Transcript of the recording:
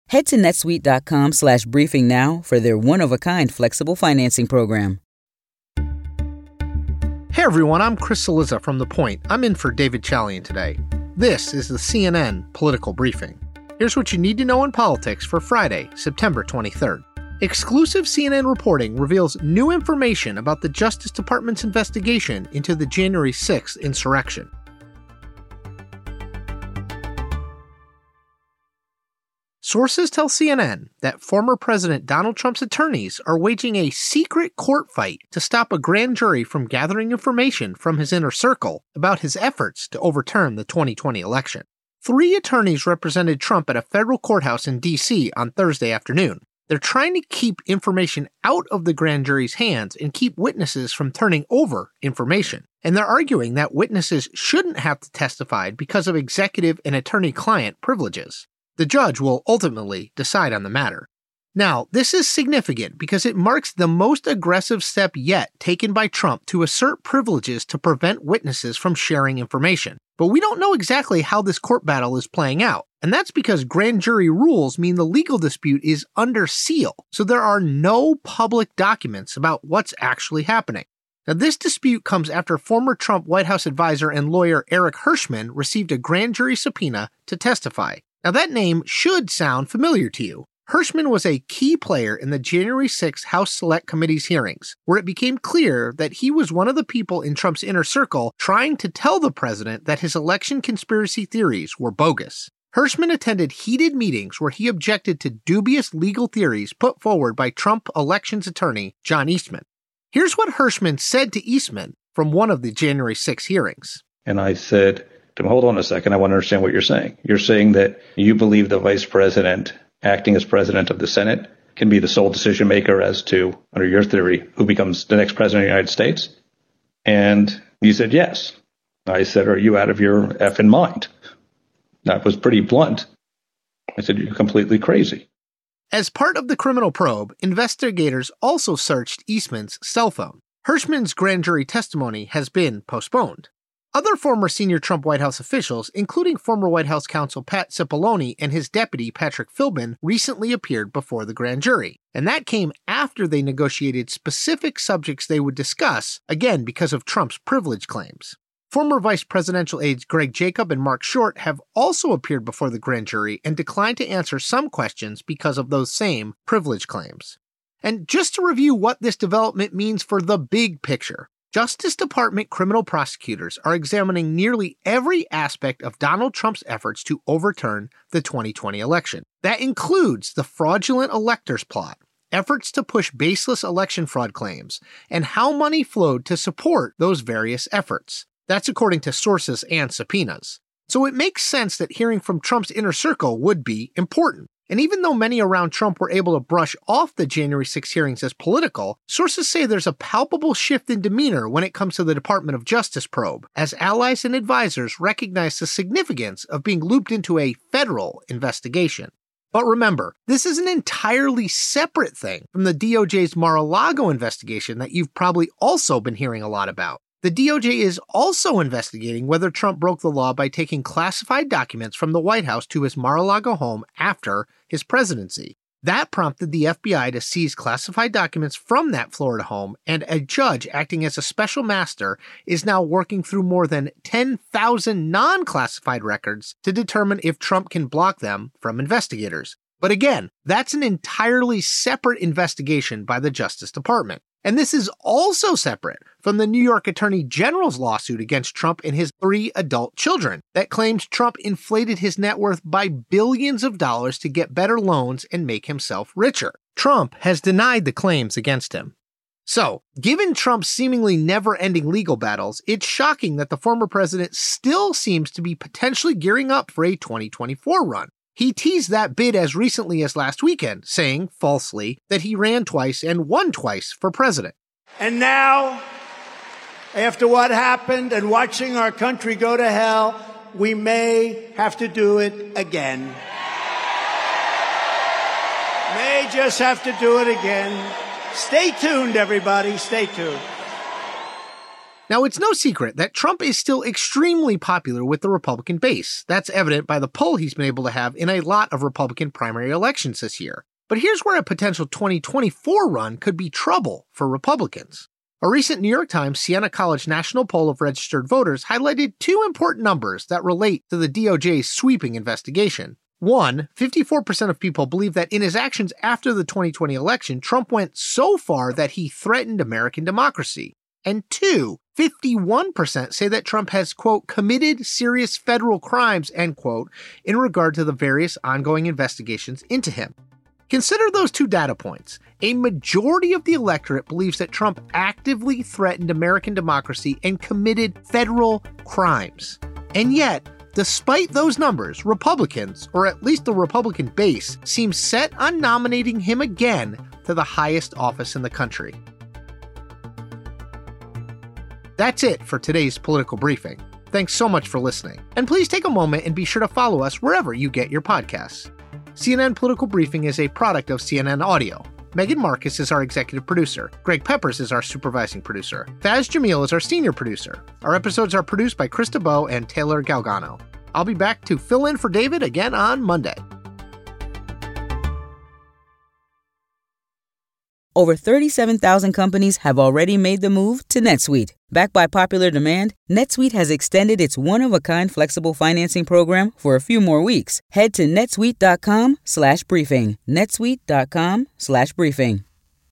Head to netsuite.com/briefing now for their one-of-a-kind flexible financing program. Hey everyone, I'm Chris Cillizza from The Point. I'm in for David Chalian today. This is the CNN Political Briefing. Here's what you need to know in politics for Friday, September 23rd. Exclusive CNN reporting reveals new information about the Justice Department's investigation into the January 6th insurrection. Sources tell CNN that former President Donald Trump's attorneys are waging a secret court fight to stop a grand jury from gathering information from his inner circle about his efforts to overturn the 2020 election. 3 attorneys represented Trump at a federal courthouse in D.C. on Thursday afternoon. They're trying to keep information out of the grand jury's hands and keep witnesses from turning over information. And they're arguing that witnesses shouldn't have to testify because of executive and attorney-client privileges. The judge will ultimately decide on the matter. Now, this is significant because it marks the most aggressive step yet taken by Trump to assert privileges to prevent witnesses from sharing information. But we don't know exactly how this court battle is playing out, and that's because grand jury rules mean the legal dispute is under seal, so there are no public documents about what's actually happening. Now, this dispute comes after former Trump White House advisor and lawyer Eric Hirschman received a grand jury subpoena to testify. Now, that name should sound familiar to you. Hirschman was a key player in the January 6th House Select Committee's hearings, where it became clear that he was one of the people in Trump's inner circle trying to tell the president that his election conspiracy theories were bogus. Hirschman attended heated meetings where he objected to dubious legal theories put forward by Trump elections attorney John Eastman. Here's what Hirschman said to Eastman from one of the January 6 hearings. And I said, hold on a second, I want to understand what you're saying. You're saying that you believe the vice president, acting as president of the Senate, can be the sole decision maker as to, under your theory, who becomes the next president of the United States? And you said yes. I said, are you out of your effing mind? That was pretty blunt. I said, you're completely crazy. As part of the criminal probe, investigators also searched Eastman's cell phone. Hirschman's grand jury testimony has been postponed. Other former senior Trump White House officials, including former White House counsel Pat Cipollone and his deputy Patrick Philbin, recently appeared before the grand jury. And that came after they negotiated specific subjects they would discuss, again because of Trump's privilege claims. Former vice presidential aides Greg Jacob and Mark Short have also appeared before the grand jury and declined to answer some questions because of those same privilege claims. And just to review what this development means for the big picture, Justice Department criminal prosecutors are examining nearly every aspect of Donald Trump's efforts to overturn the 2020 election. That includes the fraudulent electors plot, efforts to push baseless election fraud claims, and how money flowed to support those various efforts. That's according to sources and subpoenas. So it makes sense that hearing from Trump's inner circle would be important. And even though many around Trump were able to brush off the January 6 hearings as political, sources say there's a palpable shift in demeanor when it comes to the Department of Justice probe, as allies and advisors recognize the significance of being looped into a federal investigation. But remember, this is an entirely separate thing from the DOJ's Mar-a-Lago investigation that you've probably also been hearing a lot about. The DOJ is also investigating whether Trump broke the law by taking classified documents from the White House to his Mar-a-Lago home after his presidency. That prompted the FBI to seize classified documents from that Florida home, and a judge acting as a special master is now working through more than 10,000 non-classified records to determine if Trump can block them from investigators. But again, that's an entirely separate investigation by the Justice Department. And this is also separate from the New York Attorney General's lawsuit against Trump and his 3 adult children that claims Trump inflated his net worth by billions of dollars to get better loans and make himself richer. Trump has denied the claims against him. So, given Trump's seemingly never-ending legal battles, it's shocking that the former president still seems to be potentially gearing up for a 2024 run. He teased that bid as recently as last weekend, saying, falsely, that he ran twice and won twice for president. And now, after what happened and watching our country go to hell, we may have to do it again. May just have to do it again. Stay tuned, everybody. Stay tuned. Now, it's no secret that Trump is still extremely popular with the Republican base. That's evident by the pull he's been able to have in a lot of Republican primary elections this year. But here's where a potential 2024 run could be trouble for Republicans. A recent New York Times Siena College national poll of registered voters highlighted two important numbers that relate to the DOJ's sweeping investigation. One, 54% of people believe that in his actions after the 2020 election, Trump went so far that he threatened American democracy. And two, 51% say that Trump has, quote, committed serious federal crimes, end quote, in regard to the various ongoing investigations into him. Consider those two data points. A majority of the electorate believes that Trump actively threatened American democracy and committed federal crimes. And yet, despite those numbers, Republicans, or at least the Republican base, seem set on nominating him again to the highest office in the country. That's it for today's political briefing. Thanks so much for listening. And please take a moment and be sure to follow us wherever you get your podcasts. CNN Political Briefing is a product of CNN Audio. Megan Marcus is our executive producer. Greg Peppers is our supervising producer. Faz Jamil is our senior producer. Our episodes are produced by Krista Bowe and Taylor Galgano. I'll be back to fill in for David again on Monday. Over 37,000 companies have already made the move to NetSuite. Backed by popular demand, NetSuite has extended its one-of-a-kind flexible financing program for a few more weeks. Head to netsuite.com/briefing. netsuite.com/briefing.